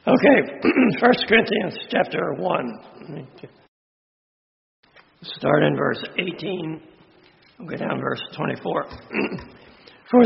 Okay, 1 Corinthians chapter 1. Start in verse 18. We'll go down verse 24. For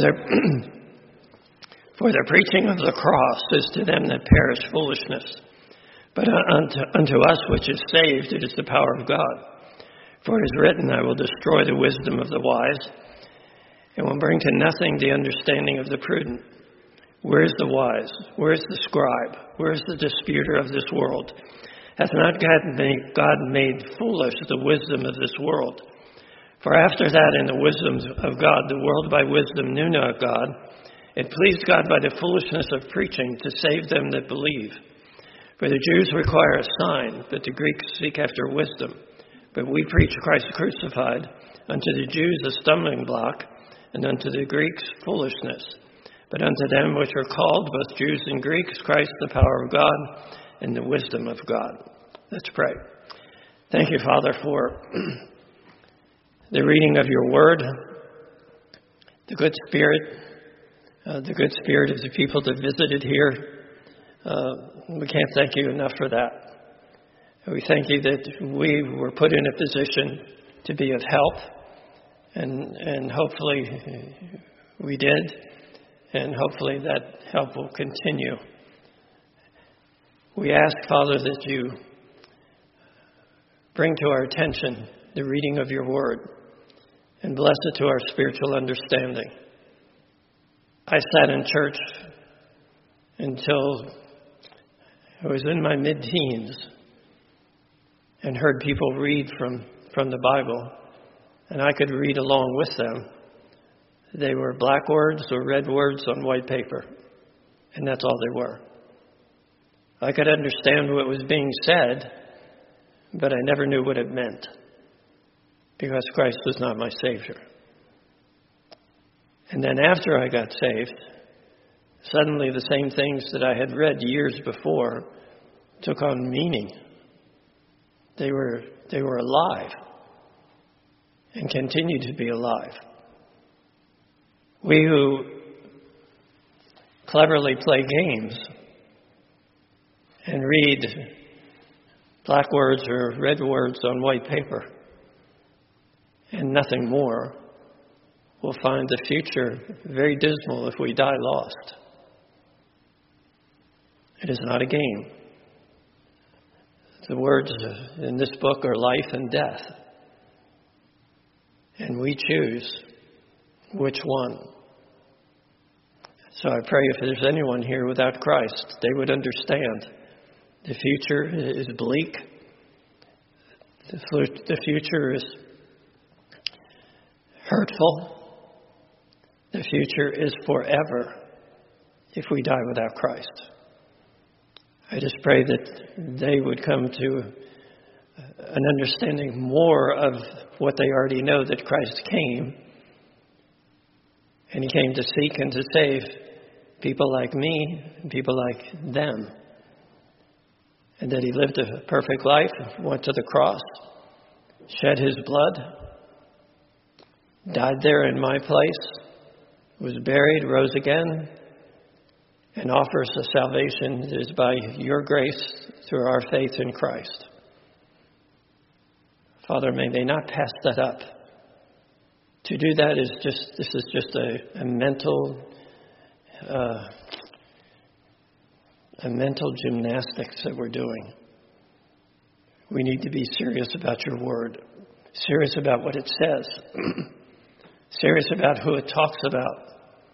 the preaching of the cross is to them that perish foolishness, but unto us which is saved it is the power of God. For it is written, I will destroy the wisdom of the wise, and will bring to nothing the understanding of the prudent. Where is the wise? Where is the scribe? Where is the disputer of this world? Hath not God made foolish the wisdom of this world? For after that in the wisdom of God, the world by wisdom knew not God. It pleased God by the foolishness of preaching to save them that believe. For the Jews require a sign, but the Greeks seek after wisdom. But we preach Christ crucified, unto the Jews a stumbling block, and unto the Greeks foolishness. But unto them which are called, both Jews and Greeks, Christ the power of God and the wisdom of God. Let's pray. Thank you, Father, for the reading of your word, the good spirit of the people that visited here. We can't thank you enough for that. We thank you that we were put in a position to be of help, and hopefully we did, and hopefully that help will continue. We ask, Father, that you bring to our attention the reading of your word and bless it to our spiritual understanding. I sat in church until I was in my mid-teens and heard people read from the Bible, and I could read along with them. They were black words or red words on white paper, and that's all they were. I could understand what was being said, but I never knew what it meant, because Christ was not my Savior. And then after I got saved, suddenly the same things that I had read years before took on meaning. They were alive and continue to be alive. We who cleverly play games and read black words or red words on white paper and nothing more will find the future very dismal if we die lost. It is not a game. The words in this book are life and death. And we choose which one. So I pray if there's anyone here without Christ, they would understand the future is bleak. The future is hurtful. The future is forever if we die without Christ. I just pray that they would come to an understanding more of what they already know, that Christ came, and he came to seek and to save people like me and people like them, and that he lived a perfect life, went to the cross, shed his blood, died there in my place, was buried, rose again, and offers a salvation that is by your grace through our faith in Christ. Father, may they not pass that up. To do that is just a mental gymnastics that we're doing. We need to be serious about your word, serious about what it says, serious about who it talks about.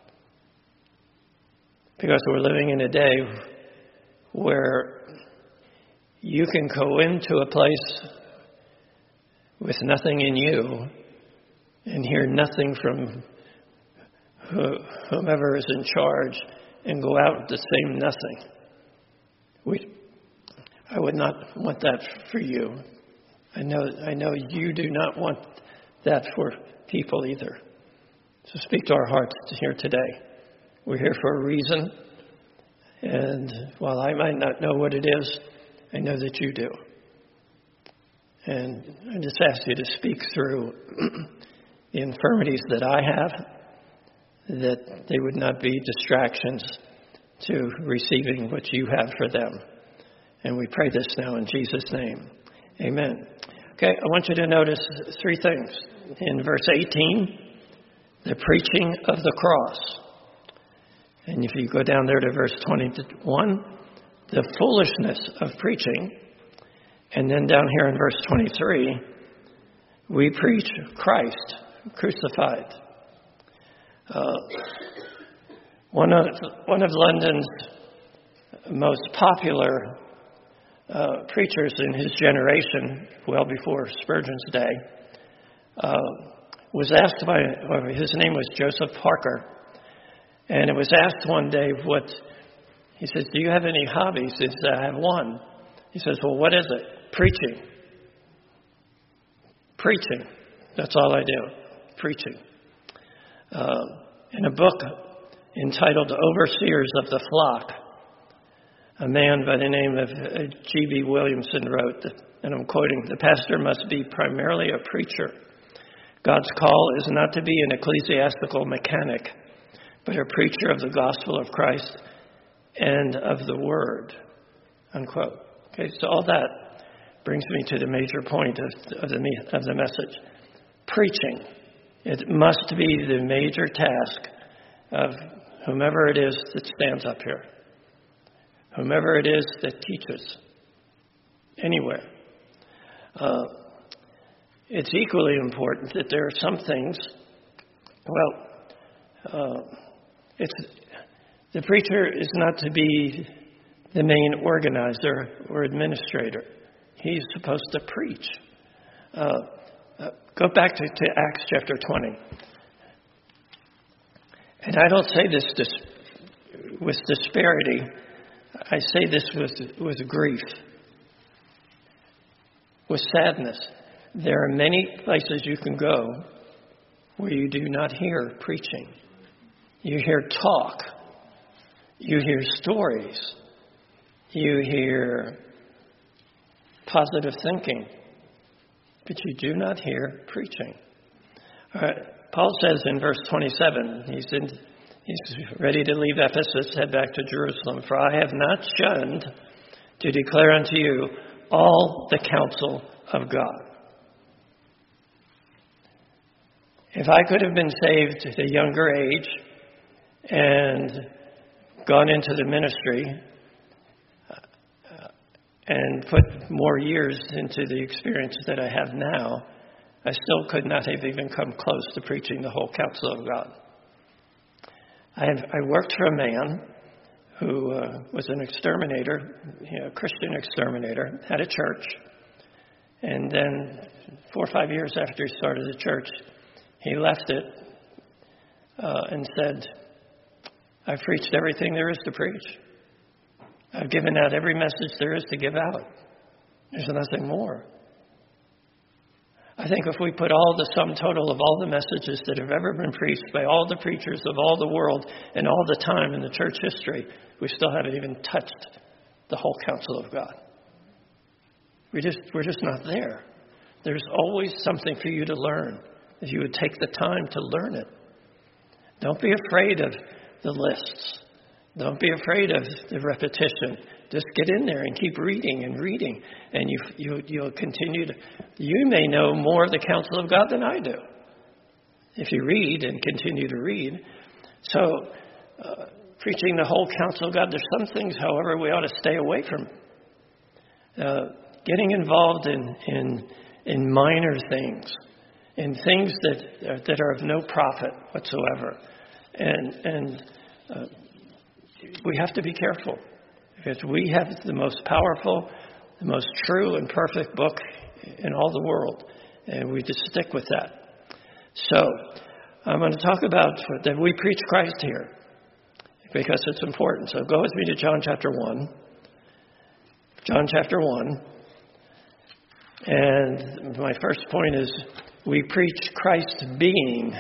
Because we're living in a day where you can go into a place with nothing in you and hear nothing from whomever is in charge and go out with the same nothing. I would not want that for you. I know you do not want that for people either. So speak to our hearts here today. We're here for a reason, and while I might not know what it is, I know that you do. And I just ask you to speak through the infirmities that I have, that they would not be distractions to receiving what you have for them. And we pray this now in Jesus' name. Amen. Okay, I want you to notice three things. In verse 18, the preaching of the cross. And if you go down there to verse 21, the foolishness of preaching. And then down here in verse 23, we preach Christ crucified. One of London's most popular preachers in his generation, well before Spurgeon's day, was asked by, his name was Joseph Parker, and it was asked one day he says, do you have any hobbies? He said, I have one. He says, well, what is it? Preaching. Preaching. That's all I do. Preaching. In a book entitled Overseers of the Flock, a man by the name of G.B. Williamson wrote, and I'm quoting, the pastor must be primarily a preacher. God's call is not to be an ecclesiastical mechanic, but a preacher of the gospel of Christ and of the word. Unquote. Okay, so all that brings me to the major point of the message. Preaching. It must be the major task of whomever it is that stands up here. Whomever it is that teaches. Anywhere. It's equally important that there are some things, the preacher is not to be the main organizer or administrator. He's supposed to preach. Go back to Acts chapter 20. And I don't say this with disparity. I say this with grief, with sadness. There are many places you can go where you do not hear preaching. You hear talk. You hear stories. You hear positive thinking. But you do not hear preaching. All right. Paul says in verse 27, he's ready to leave Ephesus, head back to Jerusalem. For I have not shunned to declare unto you all the counsel of God. If I could have been saved at a younger age and gone into the ministry and put more years into the experience that I have now, I still could not have even come close to preaching the whole counsel of God. I worked for a man who was an exterminator, a Christian exterminator, had a church. And then 4 or 5 years after he started the church, he left it and said, I've preached everything there is to preach. I've given out every message there is to give out. There's nothing more. I think if we put all the sum total of all the messages that have ever been preached by all the preachers of all the world and all the time in the church history, we still haven't even touched the whole counsel of God. We're just not there. There's always something for you to learn if you would take the time to learn it. Don't be afraid of the lists. Don't be afraid of the repetition. Just get in there and keep reading, and you'll continue to. You may know more of the counsel of God than I do if you read and continue to read. So, preaching the whole counsel of God. There's some things, however, we ought to stay away from. Getting involved in minor things, in things that are of no profit whatsoever, and we have to be careful. Because we have the most powerful, the most true and perfect book in all the world. And we just stick with that. So, I'm going to talk about that we preach Christ here. Because it's important. So go with me to John chapter 1. John chapter 1. And my first point is, we preach Christ being.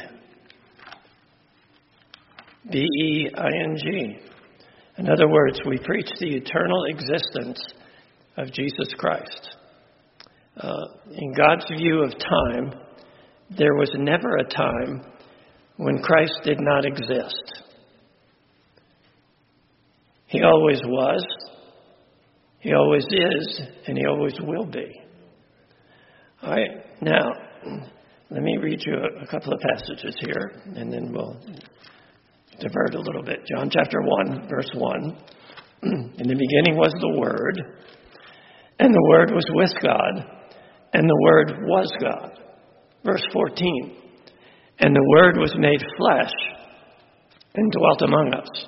B-E-I-N-G. In other words, we preach the eternal existence of Jesus Christ. In God's view of time, there was never a time when Christ did not exist. He always was, He always is, and He always will be. All right, now, let me read you a couple of passages here, and then we'll divert a little bit. John chapter 1, verse 1. In the beginning was the Word, and the Word was with God, and the Word was God. Verse 14. And the Word was made flesh and dwelt among us.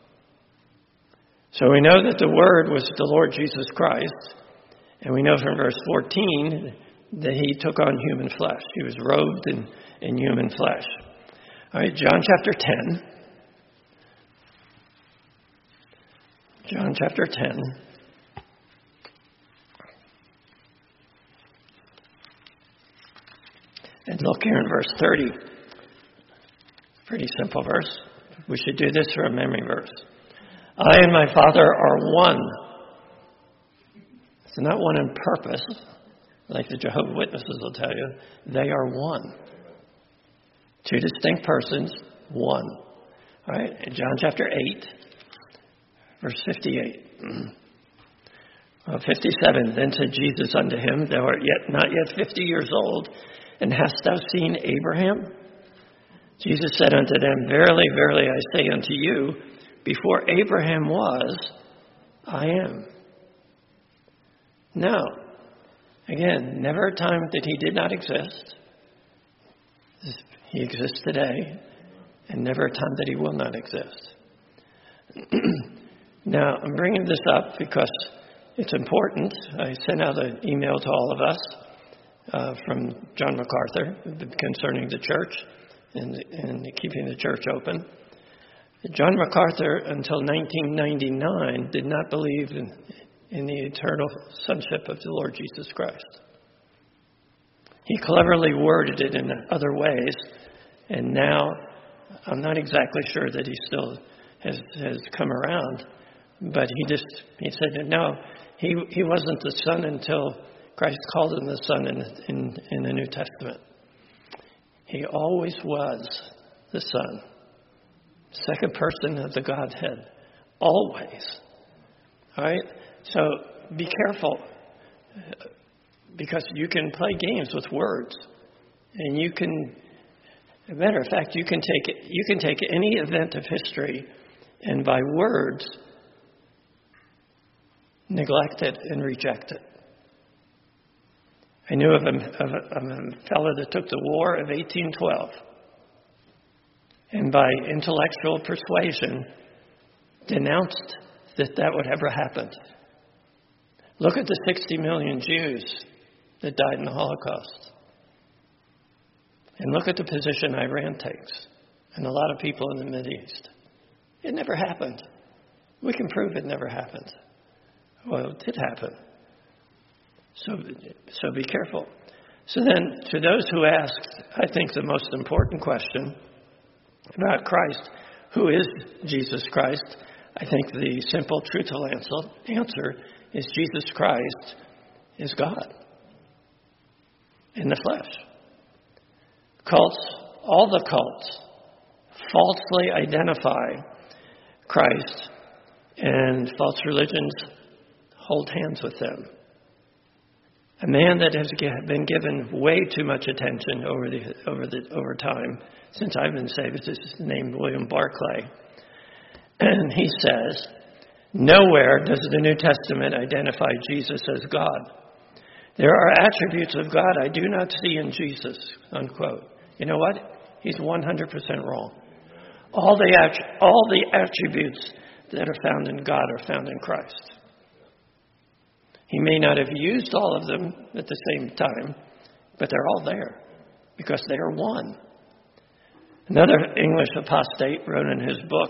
So we know that the Word was the Lord Jesus Christ, and we know from verse 14 that He took on human flesh. He was robed in human flesh. All right, John chapter 10. John chapter 10. And look here in verse 30. Pretty simple verse. We should do this for a memory verse. I and my Father are one. It's not one in purpose, like the Jehovah's Witnesses will tell you. They are one. Two distinct persons, one. All right, in John chapter 8, verse 58. 57, then said Jesus unto him, thou art not yet 50 years old, and hast thou seen Abraham? Jesus said unto them, verily, verily, I say unto you, before Abraham was, I am. Now, again, never a time that He did not exist. He exists today, and never a time that He will not exist. Now, I'm bringing this up because it's important. I sent out an email to all of us from John MacArthur concerning the church and keeping the church open. John MacArthur, until 1999, did not believe in the eternal sonship of the Lord Jesus Christ. He cleverly worded it in other ways, and now I'm not exactly sure that he still has come around, but he said that no, he wasn't the Son until Christ called him the Son in the New Testament. He always was the Son. Second person of the Godhead. Always. All right? So be careful. Because you can play games with words. And you can, as a matter of fact, you can take any event of history and by words neglect it and reject it. I knew of a fellow that took the War of 1812. And by intellectual persuasion, denounced that would ever happen. Look at the 60 million Jews that died in the Holocaust. And look at the position Iran takes, and a lot of people in the Mideast. It never happened. We can prove it never happened. Well, it did happen. So be careful. So then, to those who asked, I think the most important question about Christ, who is Jesus Christ, I think the simple, truthful answer is Jesus Christ is God in the flesh. All the cults falsely identify Christ, and false religions hold hands with them. A man that has been given way too much attention over time since I've been saved is named William Barclay. And he says, nowhere does the New Testament identify Jesus as God. There are attributes of God I do not see in Jesus, unquote. You know what? He's 100% wrong. All the attributes that are found in God are found in Christ. He may not have used all of them at the same time, but they're all there because they are one. Another English apostate wrote in his book,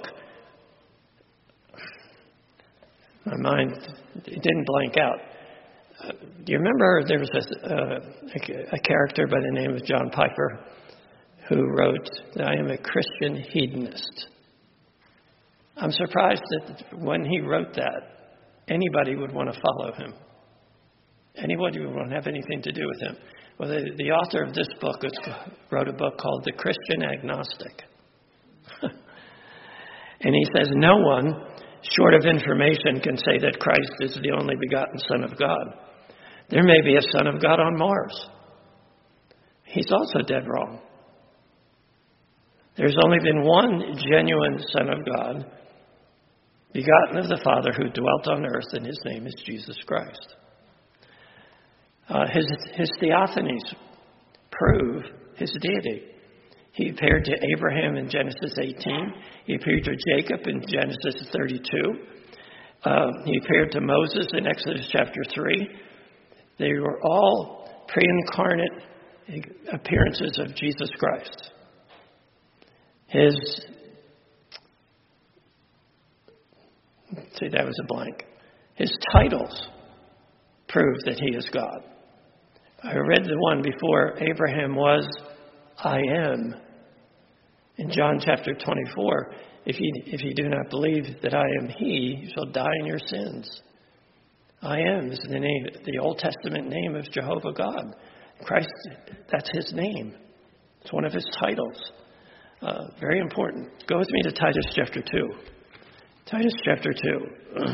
my mind didn't blank out. Do you remember there was a character by the name of John Piper who wrote that I am a Christian hedonist? I'm surprised that when he wrote that, anybody would want to follow him. Anybody would want to have anything to do with him. Well, the author of this book wrote a book called The Christian Agnostic. And he says no one short of information, can say that Christ is the only begotten Son of God. There may be a Son of God on Mars. He's also dead wrong. There's only been one genuine Son of God, begotten of the Father, who dwelt on earth, and his name is Jesus Christ. His theophanies prove his deity. He appeared to Abraham in Genesis 18. He appeared to Jacob in Genesis 32. He appeared to Moses in Exodus chapter 3. They were all pre-incarnate appearances of Jesus Christ. That was a blank. His titles prove that he is God. I read the one before Abraham was, I am. In John chapter 24, if you do not believe that I am he, you shall die in your sins. I am is the name, the Old Testament name of Jehovah God. Christ, that's his name. It's one of his titles. Very important. Go with me to Titus chapter 2. Titus chapter 2.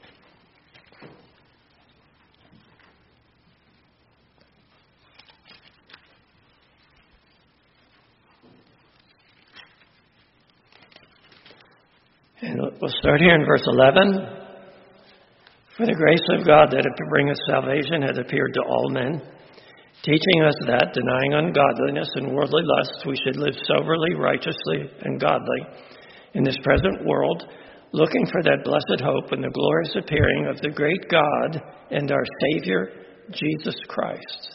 And we'll start here in verse 11. For the grace of God that bringeth salvation hath appeared to all men, teaching us that, denying ungodliness and worldly lusts, we should live soberly, righteously, and godly in this present world, looking for that blessed hope and the glorious appearing of the great God and our Savior, Jesus Christ.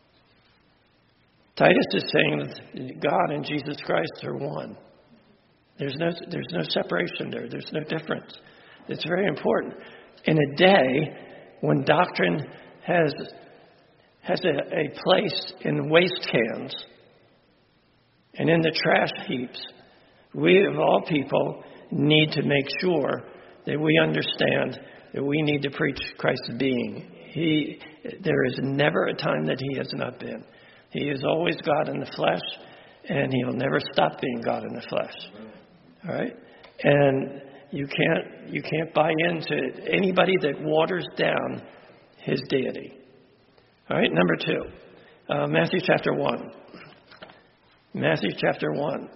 Titus is saying that God and Jesus Christ are one. There's no separation there. There's no difference. It's very important. In a day when doctrine has a place in waste cans and in the trash heaps, we of all people need to make sure that we understand that we need to preach Christ's being. There is never a time that he has not been. He is always God in the flesh, and he'll never stop being God in the flesh. All right? And you can't buy into anybody that waters down his deity. All right, number 2. Matthew chapter 1. Matthew chapter 1.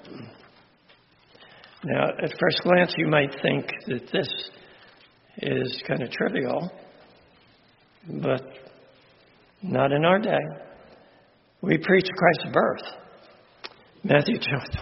Now, at first glance, you might think that this is kind of trivial, but not in our day. We preach Christ's birth. Matthew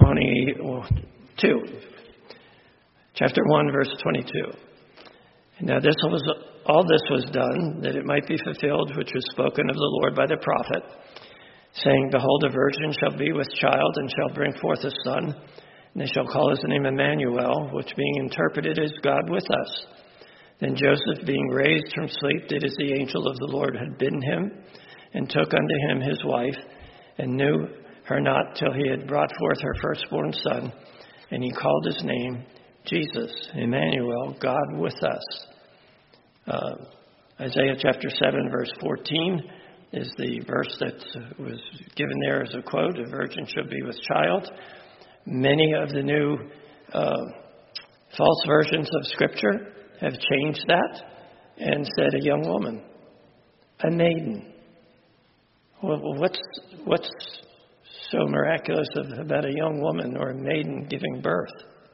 22. Chapter 1, verse 22. Now all this was done, that it might be fulfilled, which was spoken of the Lord by the prophet, saying, Behold, a virgin shall be with child, and shall bring forth a son, and they shall call his name Emmanuel, which being interpreted is God with us. Then Joseph, being raised from sleep, did as the angel of the Lord had bidden him, and took unto him his wife, and knew her not till he had brought forth her firstborn son, and he called his name Jesus, Emmanuel, God with us. Isaiah chapter 7, verse 14 is the verse that was given there as a quote, a virgin shall be with child. Many of the new false versions of Scripture have changed that and said a young woman, a maiden. Well, what's so miraculous about a young woman or a maiden giving birth?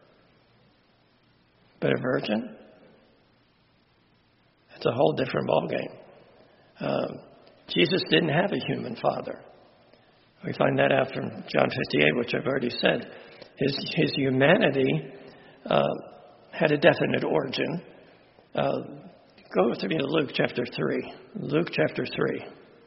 But a virgin? It's a whole different ballgame. Jesus didn't have a human father. We find that out from John 58, which I've already said. His humanity had a definite origin. Go with me to Luke chapter 3. Luke chapter 3.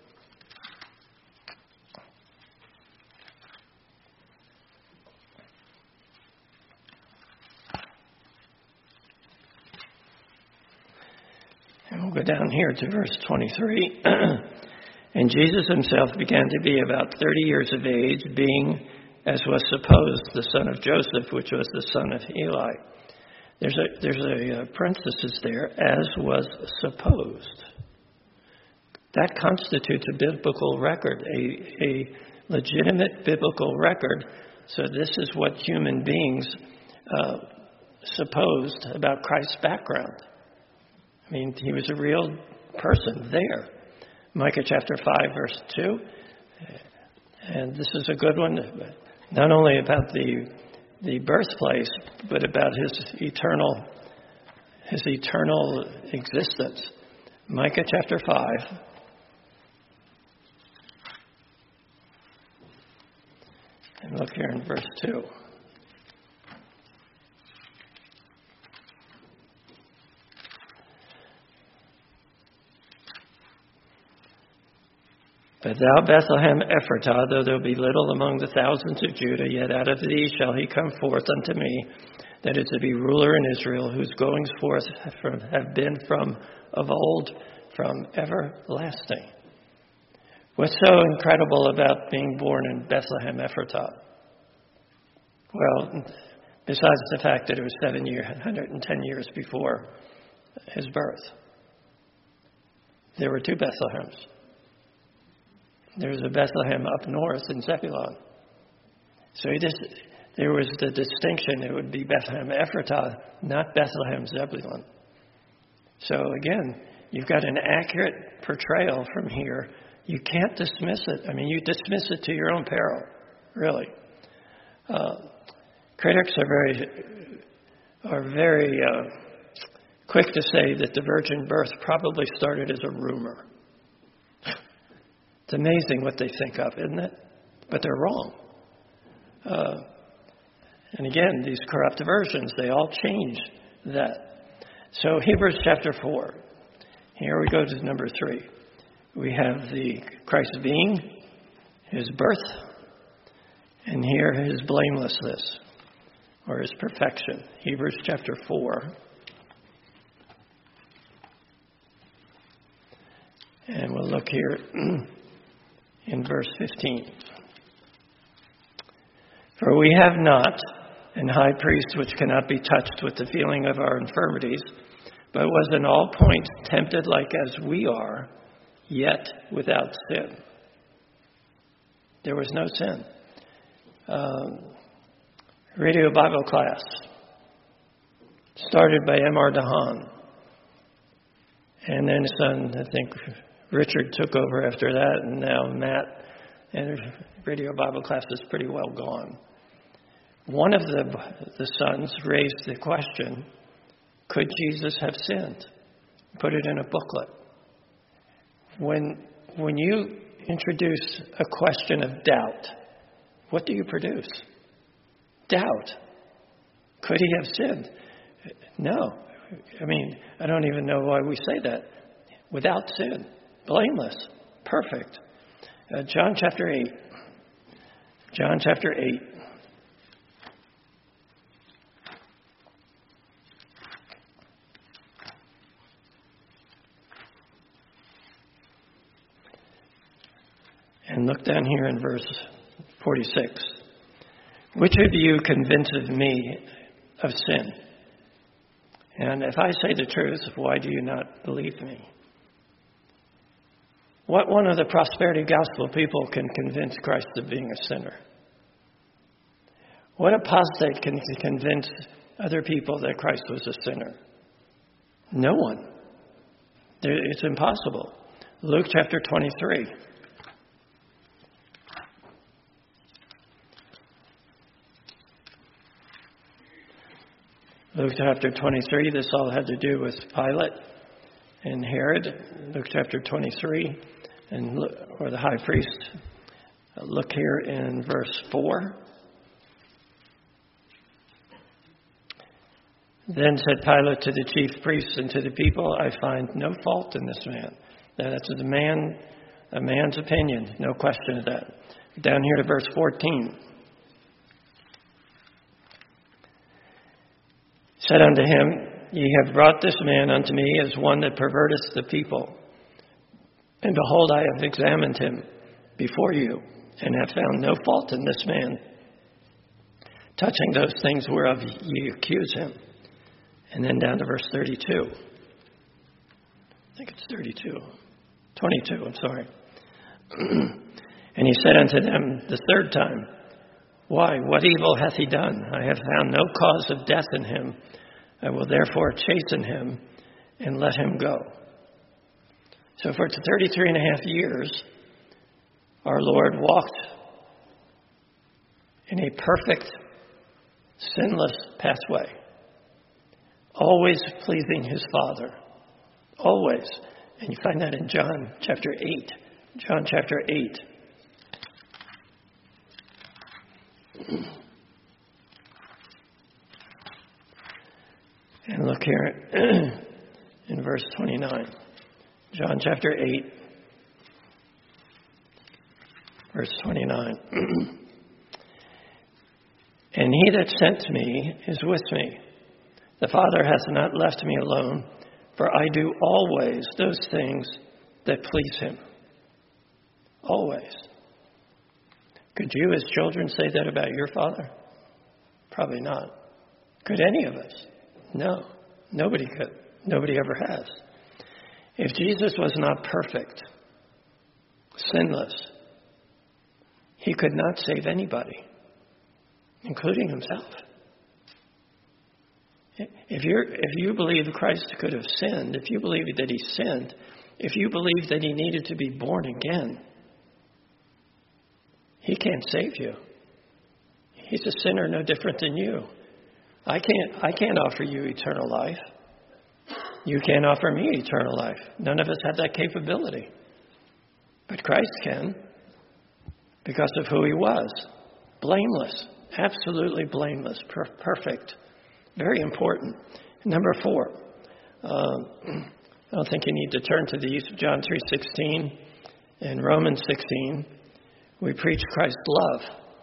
And we'll go down here to verse 23. And Jesus himself began to be about 30 years of age, being, as was supposed, the son of Joseph, which was the son of Eli. There's a parenthesis there, as was supposed. That constitutes a biblical record, a legitimate biblical record. So this is what human beings supposed about Christ's background. I mean, he was a real person there. Micah chapter 5, verse 2. And this is a good one, not only about the birthplace, but about his eternal existence. Micah chapter 5. And look here in verse 2. But thou, Bethlehem Ephratah, though there be little among the thousands of Judah, yet out of thee shall he come forth unto me, that is to be ruler in Israel, whose goings forth have been from of old, from everlasting. What's so incredible about being born in Bethlehem Ephratah? Well, besides the fact that it was 110 years before his birth, there were two Bethlehems. There was a Bethlehem up north in Zebulun. So there was the distinction. It would be Bethlehem Ephratah, not Bethlehem Zebulun. So again, you've got an accurate portrayal from here. You can't dismiss it. I mean, you dismiss it to your own peril, really. Critics are very quick to say that the virgin birth probably started as a rumor. It's amazing what they think of, isn't it? But they're wrong. And again, these corrupt versions, they all change that. So Hebrews chapter 4. Here we go to number 3. We have the Christ being, his birth, and here his blamelessness, or his perfection. Hebrews chapter 4. And we'll look here in verse 15. For we have not an high priest which cannot be touched with the feeling of our infirmities, but was in all points tempted like as we are, yet without sin. There was no sin. Radio Bible class, started by M.R. DeHaan. And then his son, I think Richard, took over after that, and now Matt. And Radio Bible class is pretty well gone. One of the sons raised the question, could Jesus have sinned? Put it in a booklet. When you introduce a question of doubt, what do you produce? Doubt. Could he have sinned? No. I mean, I don't even know why we say that. Without sin. Blameless. Perfect. John chapter 8. John chapter 8. And look down here in verse 46. Which of you convinces me of sin? And if I say the truth, why do you not believe me? What one of the prosperity gospel people can convince Christ of being a sinner? What apostate can convince other people that Christ was a sinner? No one. It's impossible. Luke chapter 23. Luke chapter 23, this all had to do with Pilate and Herod. Luke chapter 23, or the high priest. Look here in verse 4. Then said Pilate to the chief priests and to the people, I find no fault in this man. Now, that's a man's opinion, no question of that. Down here to verse 14. Said unto him, Ye have brought this man unto me as one that perverteth the people. And behold, I have examined him before you, and have found no fault in this man, touching those things whereof ye accuse him. And then down to verse 32. I think it's 22, I'm sorry. And he said unto them the third time, Why? What evil hath he done? I have found no cause of death in him. I will therefore chasten him and let him go. So for 33 and a half years, our Lord walked in a perfect, sinless pathway, always pleasing his Father. Always. And you find that in John chapter 8. John chapter 8. And look here in verse 29. John chapter 8, verse 29. And he that sent me is with me. The Father hath not left me alone, for I do always those things that please him. Always. Could you as children say that about your father? Probably not. Could any of us? No. Nobody could. Nobody ever has. If Jesus was not perfect, sinless, he could not save anybody, including himself. If you believe Christ could have sinned, if you believe that he sinned, if you believe that he needed to be born again, he can't save you. He's a sinner no different than you. I can't offer you eternal life. You can't offer me eternal life. None of us have that capability. But Christ can, because of who he was. Blameless, absolutely blameless, perfect. Very important. Number 4. I don't think you need to turn to these. John 3:16 and Romans 16. We preach Christ's love.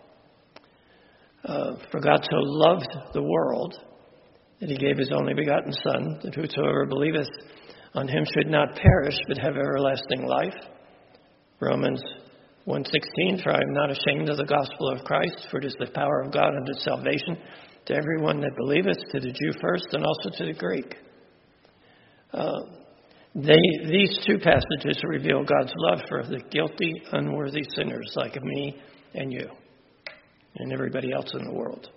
For God so loved the world that he gave his only begotten Son, that whosoever believeth on him should not perish, but have everlasting life. Romans 1:16, for I am not ashamed of the gospel of Christ, for it is the power of God unto salvation to everyone that believeth, to the Jew first, and also to the Greek. These two passages reveal God's love for the guilty, unworthy sinners like me and you and everybody else in the world.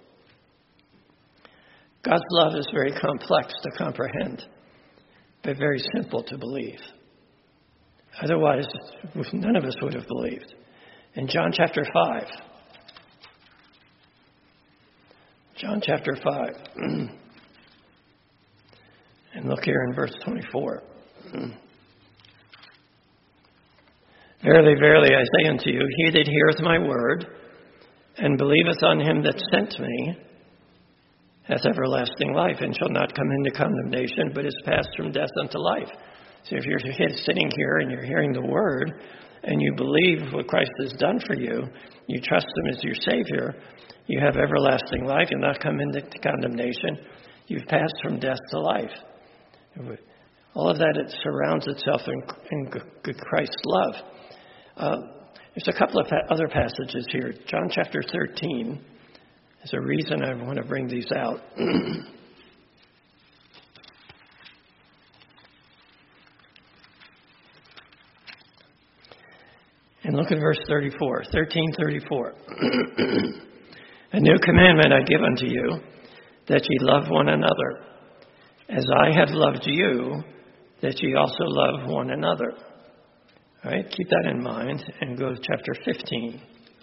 God's love is very complex to comprehend, but very simple to believe. Otherwise, none of us would have believed. In John chapter 5, and look here in verse 24. Verily, verily, I say unto you, he that heareth my word and believeth on him that sent me hath everlasting life, and shall not come into condemnation, but is passed from death unto life. So if you're sitting here and you're hearing the word, and you believe what Christ has done for you, you trust him as your Savior, you have everlasting life and not come into condemnation. You've passed from death to life. All of that, it surrounds itself in Christ's love. There's a couple of other passages here. John chapter 13 is a reason I want to bring these out. And look at verse 34, 13:34. A new commandment I give unto you, that ye love one another. As I have loved you, that ye also love one another. All right, keep that in mind and go to chapter 15.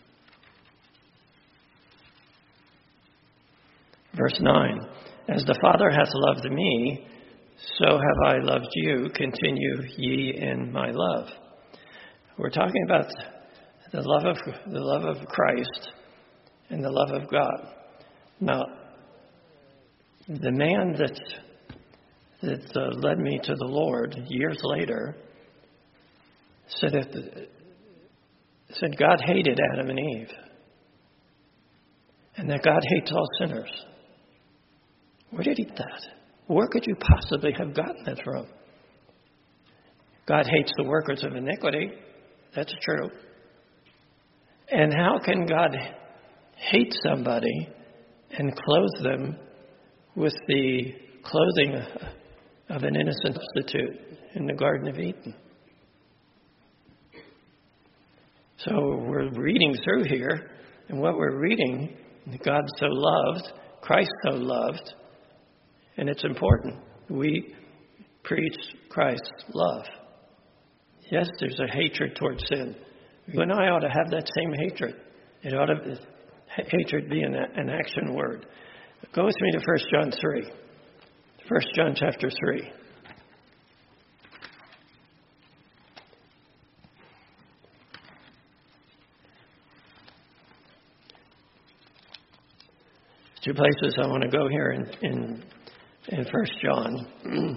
Verse 9. As the Father hath loved me, so have I loved you. Continue ye in my love. We're talking about the love of Christ and the love of God. Now, the man that led me to the Lord years later said God hated Adam and Eve, and that God hates all sinners. Where did he get that? Where could you possibly have gotten that from? God hates the workers of iniquity. That's true. And how can God hate somebody and clothe them with the clothing of an innocent substitute in the Garden of Eden? So we're reading through here, And what we're reading, God so loved, Christ so loved, and it's important. We preach Christ's love. Yes, there's a hatred towards sin. You and I ought to have that same hatred. It ought to hatred be an action word. Go with me to 1 John 3. 1 John chapter 3. Two places I want to go here in 1 John.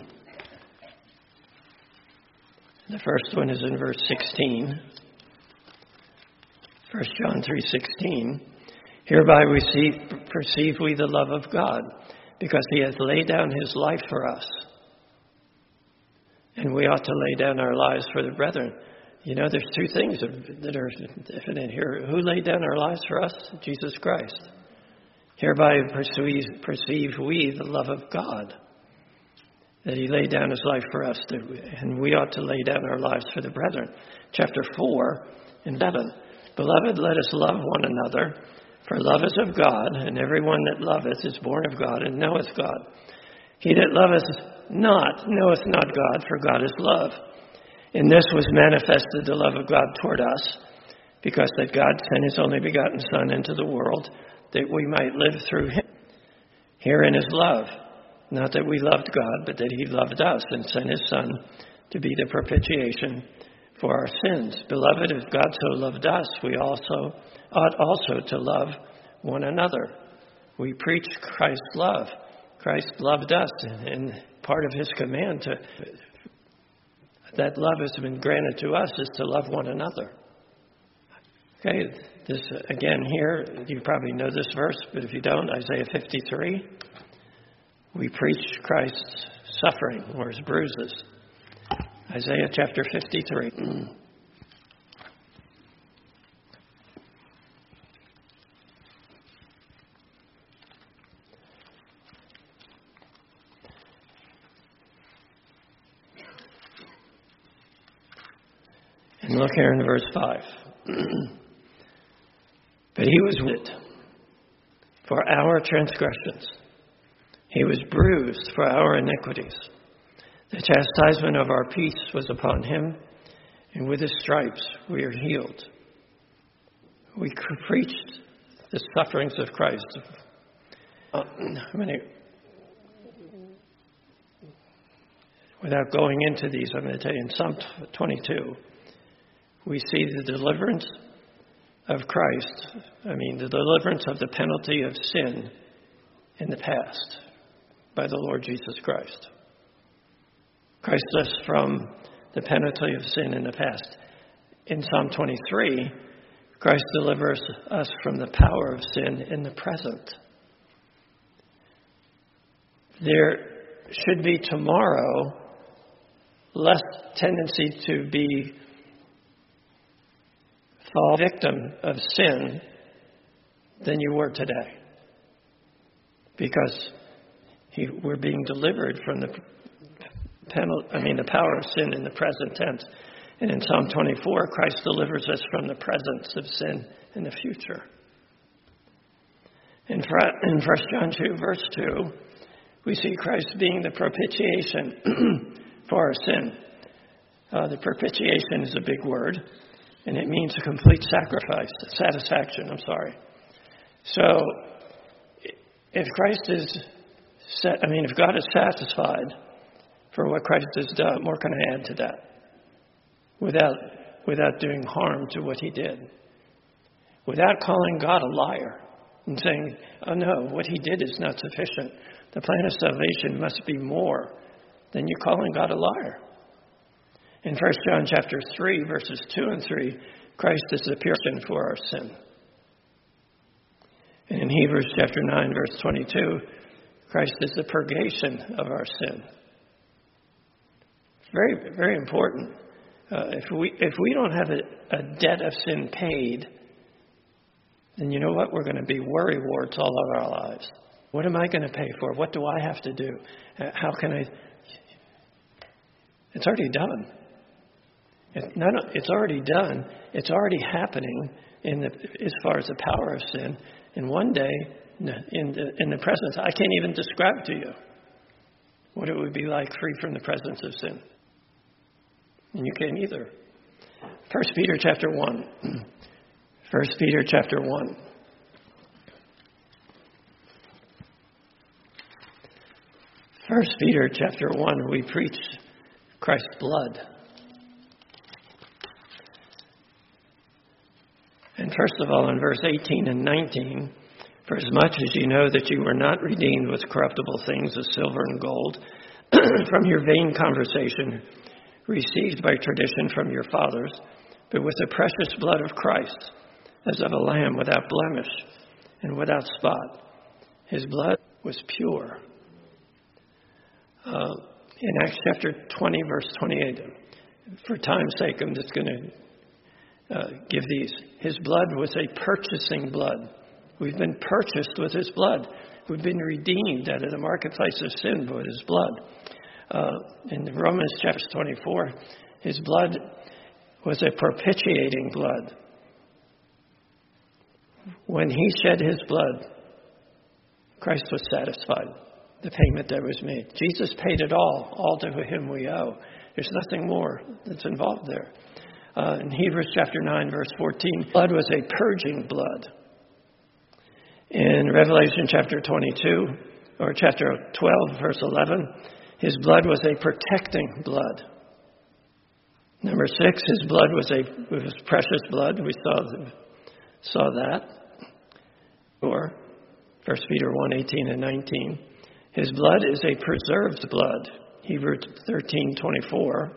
The first one is in verse 16. 1 John 3:16. Hereby we perceive we the love of God, because he hath laid down his life for us. And we ought to lay down our lives for the brethren. You know, there's two things that are definite here. Who laid down our lives for us? Jesus Christ. Hereby perceive we the love of God, that he laid down his life for us, and we ought to lay down our lives for the brethren. Chapter 4 and 11. Beloved, let us love one another, for love is of God, and every one that loveth is born of God and knoweth God. He that loveth not knoweth not God, for God is love. In this was manifested the love of God toward us, because that God sent his only begotten Son into the world, that we might live through him. Herein is love, not that we loved God, but that he loved us and sent his Son to be the propitiation for our sins. Beloved, if God so loved us, we also ought also to love one another. We preach Christ's love. Christ loved us, and part of his command that love has been granted to us is to love one another. Okay, this again here, you probably know this verse, but if you don't, Isaiah 53. We preach Christ's suffering or his bruises. Isaiah chapter 53. And look here in verse 5. But he was whipped for our transgressions. He was bruised for our iniquities. The chastisement of our peace was upon him, and with his stripes we are healed. We preached the sufferings of Christ. Without going into these, I'm going to tell you in Psalm 22, we see the deliverance of Christ, the deliverance of the penalty of sin in the past by the Lord Jesus Christ. Christ us from the penalty of sin in the past. In Psalm 23, Christ delivers us from the power of sin in the present. There should be tomorrow less tendency to be fall victim of sin than you were today, because we're being delivered from the power of sin in the present tense. And in Psalm 24, Christ delivers us from the presence of sin in the future. In 1 John 2, verse 2, we see Christ being the propitiation for our sin. The propitiation is a big word, and it means a complete satisfaction. So, if if God is satisfied for what Christ has done, what can I add to that? Without doing harm to what he did. Without calling God a liar and saying, oh no, what he did is not sufficient. The plan of salvation must be more than you calling God a liar. In 1 John chapter 3, verses 2 and 3, Christ is the purification for our sin. And in Hebrews chapter 9, verse 22, Christ is the purgation of our sin. Very, very important. If we don't have a debt of sin paid, then you know what? We're going to be worrywarts all of our lives. What am I going to pay for? What do I have to do? How can I? It's already done. It's already done. It's already happening as far as the power of sin. And one day, in the presence, I can't even describe to you what it would be like free from the presence of sin. And you can't either. 1 Peter chapter 1. 1 Peter chapter 1. 1 Peter chapter 1, we preach Christ's blood. And first of all, in verse 18 and 19, for as much as you know that you were not redeemed with corruptible things as silver and gold from your vain conversation received by tradition from your fathers, but with the precious blood of Christ, as of a lamb without blemish and without spot. His blood was pure. In Acts chapter 20, verse 28, for time's sake, I'm just going to give these. His blood was a purchasing blood. We've been purchased with his blood. We've been redeemed out of the marketplace of sin with his blood. In Romans chapter 24, his blood was a propitiating blood. When he shed his blood, Christ was satisfied. The payment that was made. Jesus paid it all to him we owe. There's nothing more that's involved there. In Hebrews chapter 9, verse 14, blood was a purging blood. In Revelation chapter 22, or chapter 12, verse 11, his blood was a protecting blood. Number 6, his blood was precious blood. We saw that. Or 1 Peter 1, 18 and 19. His blood is a preserved blood. Hebrews 13:24.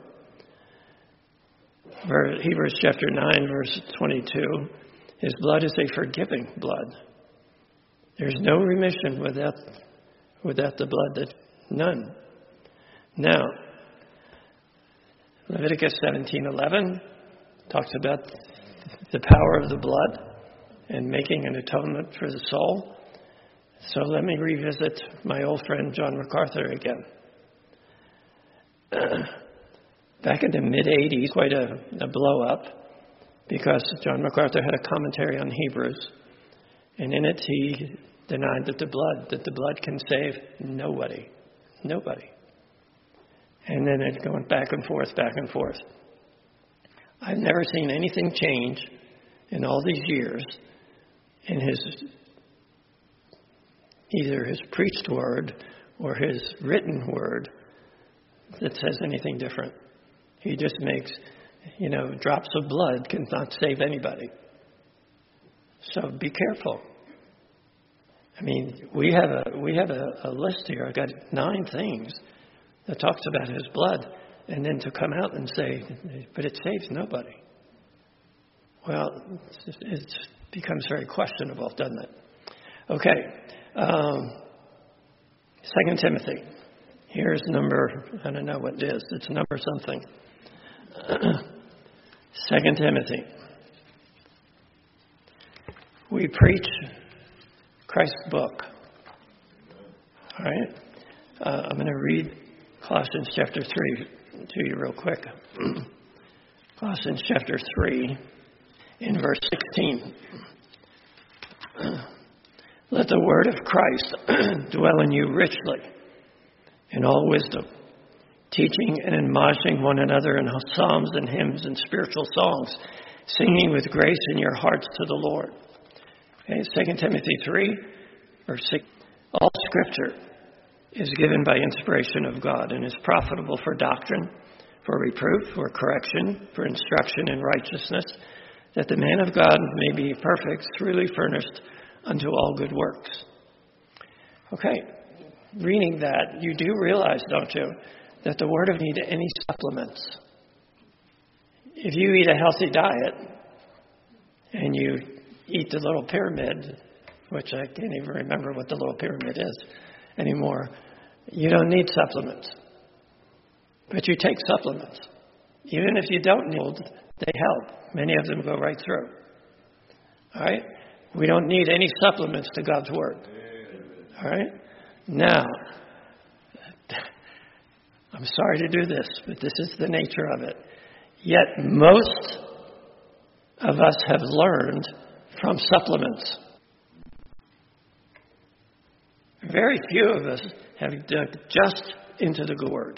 Hebrews chapter 9, verse 22. His blood is a forgiving blood. There's no remission without the blood. None. Now, Leviticus 17:11 talks about the power of the blood and making an atonement for the soul. So let me revisit my old friend John MacArthur again. Back in the mid-'80s, quite a blow-up, because John MacArthur had a commentary on Hebrews, and in it he denied that the blood can save nobody. Nobody. And then it went back and forth. I've never seen anything change in all these years in either his preached word or his written word that says anything different. He just makes, drops of blood cannot save anybody. So be careful. I mean, we have a list here. I got 9 things that talks about his blood, and then to come out and say, but it saves nobody. Well, it becomes very questionable, doesn't it? Okay. 2 Timothy. Here's number, I don't know what it is. It's number something. 2 Timothy. We preach Christ's book. All right? I'm going to read Colossians chapter 3 to you real quick. Colossians chapter 3 in verse 16. Let the word of Christ dwell in you richly in all wisdom, teaching and admonishing one another in psalms and hymns and spiritual songs, singing with grace in your hearts to the Lord. Okay, 2 Timothy 3, verse 6. All Scripture is given by inspiration of God and is profitable for doctrine, for reproof, for correction, for instruction in righteousness, that the man of God may be perfect, truly furnished unto all good works. Okay, reading that, you do realize, don't you, that the Word of need any supplements. If you eat a healthy diet and you eat the little pyramid, which I can't even remember what the little pyramid is anymore, you don't need supplements. But you take supplements. Even if you don't need, they help. Many of them go right through. All right? We don't need any supplements to God's Word. All right? Now, I'm sorry to do this, but this is the nature of it. Yet most of us have learned from supplements. Very few of us have dug just into the Word.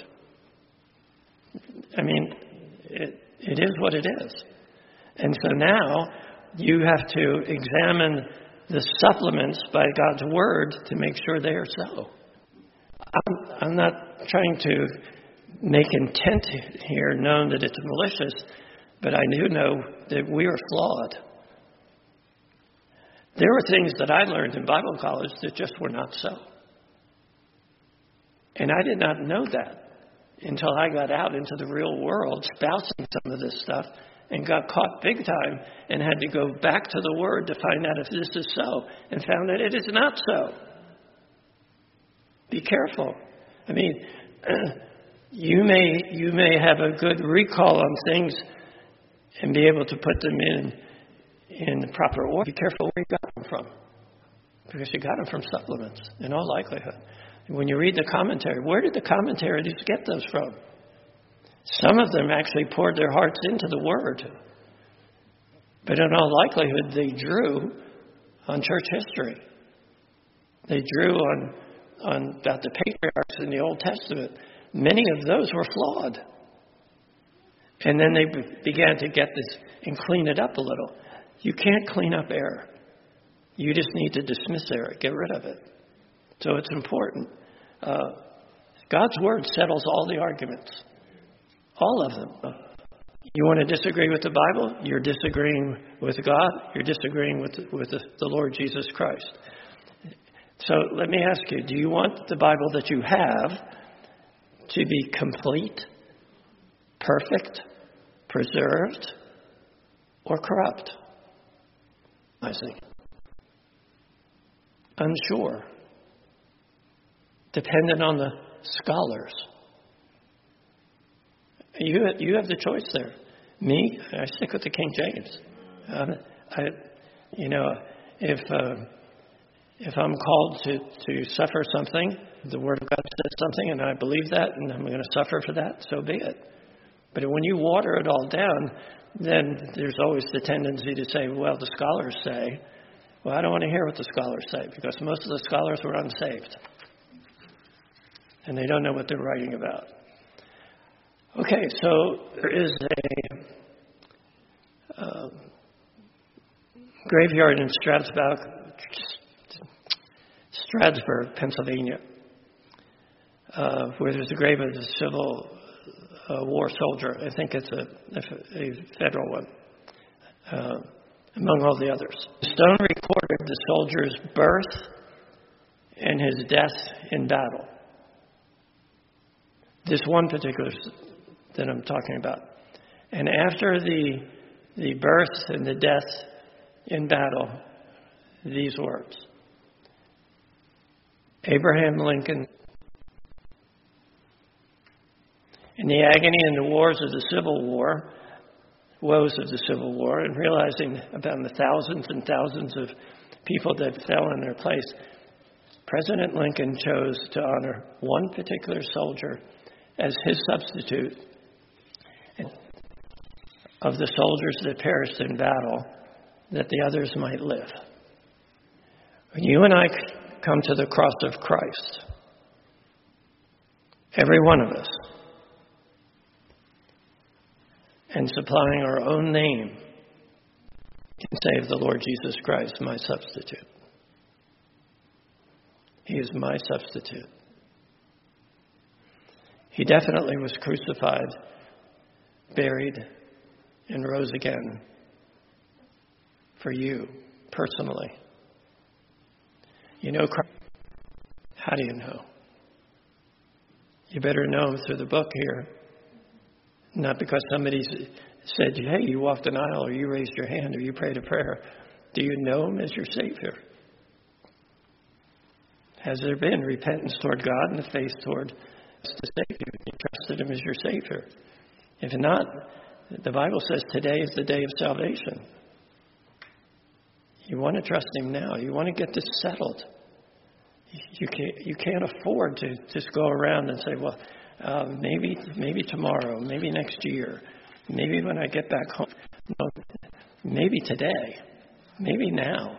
I mean, it is what it is. And so now you have to examine the supplements by God's Word to make sure they are so. I'm not trying to make intent here known that it's malicious, but I do know that we are flawed. There were things that I learned in Bible college that just were not so. And I did not know that until I got out into the real world, spousing some of this stuff, and got caught big time and had to go back to the Word to find out if this is so, and found that it is not so. Be careful. I mean, you may have a good recall on things and be able to put them in the proper order. Be careful where you got them from, because you got them from supplements in all likelihood. When you read the commentary, where did the commentaries get those from? Some of them actually poured their hearts into the Word, but in all likelihood they drew on church history. They drew on about the patriarchs in the Old Testament. Many of those were flawed. And then they began to get this and clean it up a little. You can't clean up error. You just need to dismiss error, get rid of it. So it's important. God's Word settles all the arguments. All of them. You want to disagree with the Bible? You're disagreeing with God. You're disagreeing with the Lord Jesus Christ. So let me ask you, do you want the Bible that you have to be complete, perfect, preserved, or corrupt? I see. Unsure. Dependent on the scholars. You have the choice there. Me, I stick with the King James. If I'm called to suffer something, the Word of God says something, and I believe that, and I'm going to suffer for that, so be it. But when you water it all down, then there's always the tendency to say, well, the scholars say. Well, I don't want to hear what the scholars say, because most of the scholars were unsaved. And they don't know what they're writing about. Okay, so there is a graveyard in Stroudsburg, Pennsylvania, where there's a grave of a Civil War soldier. I think it's a federal one, among all the others. The stone recorded the soldier's birth and his death in battle. This one particular that I'm talking about. And after the birth and the death in battle, these words. Abraham Lincoln, in the agony and the wars of the Civil War, woes of the Civil War, and realizing about the thousands and thousands of people that fell in their place, President Lincoln chose to honor one particular soldier as his substitute of the soldiers that perished in battle, that the others might live. When you and I come to the cross of Christ, every one of us, and supplying our own name, can save the Lord Jesus Christ, my substitute. He is my substitute. He definitely was crucified, buried, and rose again for you personally. You know Christ. How do you know? You better know him through the book here. Not because somebody said, hey, you walked an aisle, or you raised your hand, or you prayed a prayer. Do you know him as your Savior? Has there been repentance toward God and a faith toward the Savior? You trusted him as your Savior. If not, the Bible says today is the day of salvation. You want to trust him now. You want to get this settled. You can't afford to just go around and say, well, maybe tomorrow, maybe next year. Maybe when I get back home. No, maybe today. Maybe now.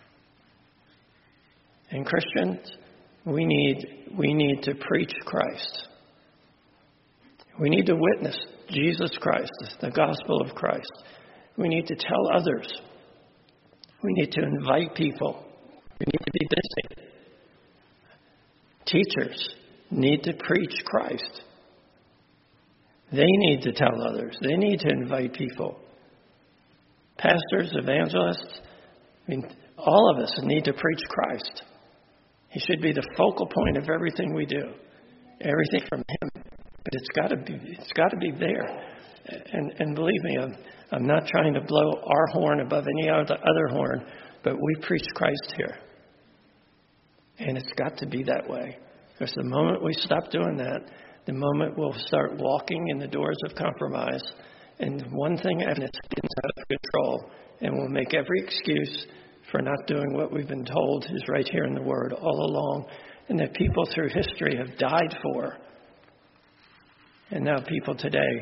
And Christians, we need to preach Christ. We need to witness Jesus Christ, the gospel of Christ. We need to tell others. We need to invite people. We need to be busy. Teachers need to preach Christ. They need to tell others. They need to invite people. Pastors, evangelists, all of us need to preach Christ. He should be the focal point of everything we do. Everything from Him. But it's got to be there. And believe me, I'm not trying to blow our horn above any other horn, but we preach Christ here. And it's got to be that way. Because the moment we stop doing that, the moment we'll start walking in the doors of compromise, and one thing and it spins out of control, and we'll make every excuse for not doing what we've been told is right here in the Word all along, and that people through history have died for. And now people today,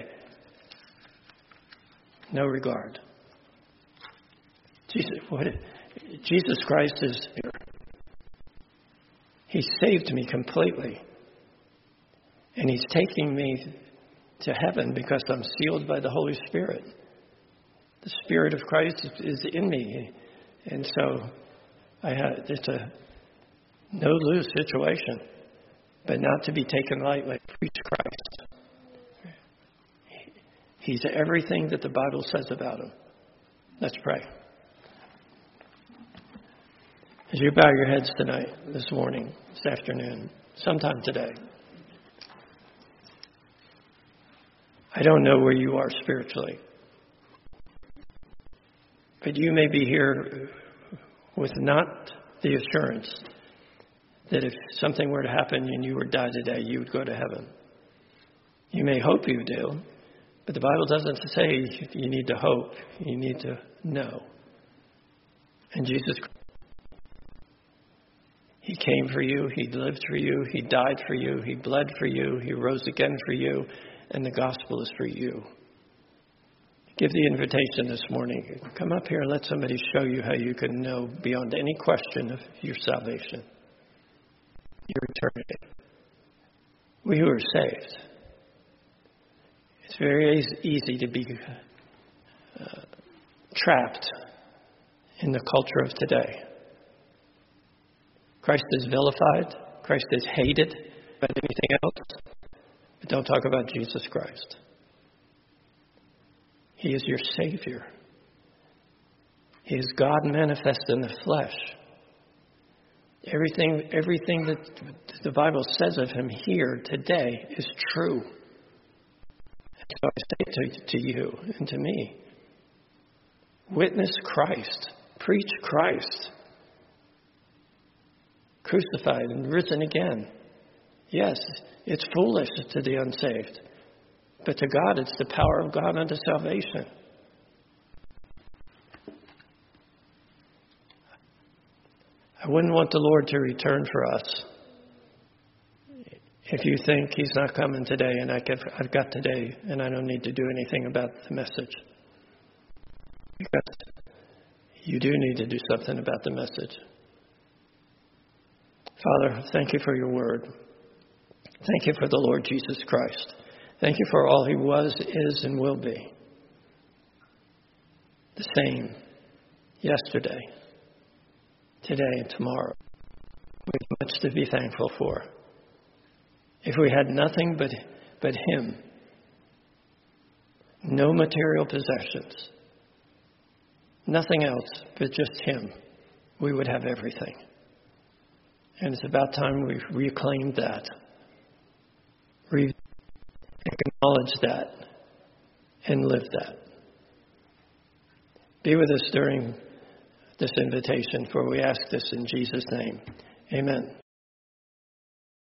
no regard. Jesus Christ is here. He saved me completely. And He's taking me to heaven because I'm sealed by the Holy Spirit. The Spirit of Christ is in me. And so it's a no-lose situation, but not to be taken lightly. Preach Christ. He's everything that the Bible says about Him. Let's pray. As you bow your heads tonight, this morning, this afternoon, sometime today, I don't know where you are spiritually, but you may be here with not the assurance that if something were to happen and you were to die today, you would go to heaven. You may hope you do, but the Bible doesn't say you need to hope. You need to know. And Jesus Christ, He came for you. He lived for you. He died for you. He bled for you. He rose again for you. And the gospel is for you. Give the invitation this morning. Come up here and let somebody show you how you can know beyond any question of your salvation, your eternity. We who are saved, it's very easy to be trapped in the culture of today. Christ is vilified. Christ is hated by anything else. But don't talk about Jesus Christ. He is your Savior. He is God manifest in the flesh. Everything that the Bible says of Him here today is true. So I say to you and to me, witness Christ. Preach Christ. Crucified and risen again. Yes, it's foolish to the unsaved. But to God, it's the power of God unto salvation. I wouldn't want the Lord to return for us if you think He's not coming today and I've got today and I don't need to do anything about the message. Because you do need to do something about the message. Father, thank You for Your word. Thank You for the Lord Jesus Christ. Thank You for all He was, is, and will be. The same yesterday, today, and tomorrow. We have much to be thankful for. If we had nothing but Him, no material possessions, nothing else but just Him, we would have everything. And it's about time we reclaimed that. Acknowledge that and live that. Be with us during this invitation, for we ask this in Jesus' name. Amen.